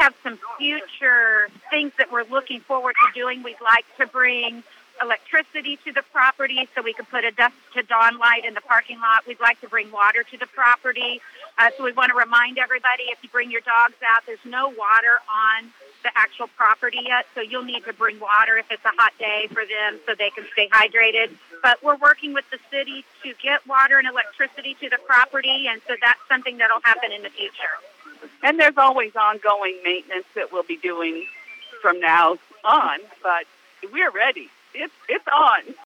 have some future things that we're looking forward to doing. We'd like to bring electricity to the property so we can put a dusk to dawn light in the parking lot. We'd like to bring water to the property. So we want to remind everybody, if you bring your dogs out, there's no water on the actual property yet, so you'll need to bring water if it's a hot day for them so they can stay hydrated. But we're working with the city to get water and electricity to the property, and so that's something that'll happen in the future. And there's always ongoing maintenance that we'll be doing from now on, but we're ready. It's on.